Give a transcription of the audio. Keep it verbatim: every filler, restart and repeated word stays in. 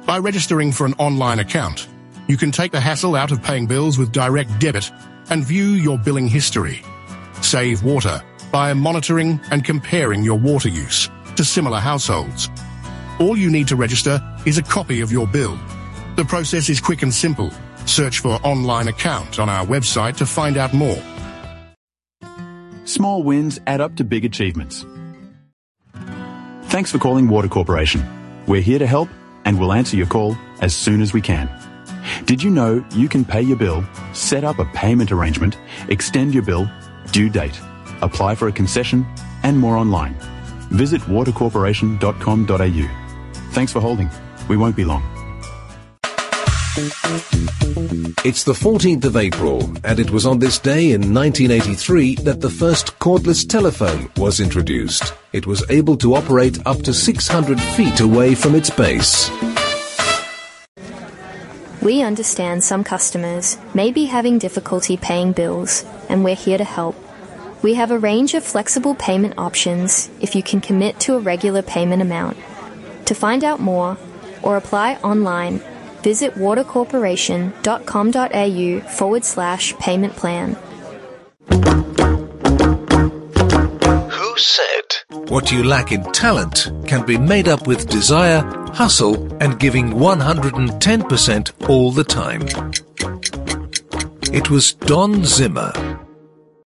By registering for an online account, you can take the hassle out of paying bills with direct debit and view your billing history. Save water by monitoring and comparing your water use to similar households. All you need to register is a copy of your bill. The process is quick and simple. Search for online account on our website to find out more. Small wins add up to big achievements. Thanks for calling Water Corporation. We're here to help and we'll answer your call as soon as we can. Did you know you can pay your bill, set up a payment arrangement, extend your bill, due date, apply for a concession, and more online? Visit water corporation dot com dot a u. Thanks for holding. We won't be long. It's the fourteenth of April, and it was on this day in nineteen eighty-three that the first cordless telephone was introduced. It was able to operate up to six hundred feet away from its base. We understand some customers may be having difficulty paying bills, and we're here to help. We have a range of flexible payment options if you can commit to a regular payment amount. To find out more or apply online, visit water corporation dot com dot a u forward slash payment plan. Who said? What you lack in talent can be made up with desire, hustle, and giving one hundred ten percent all the time. It was Don Zimmer.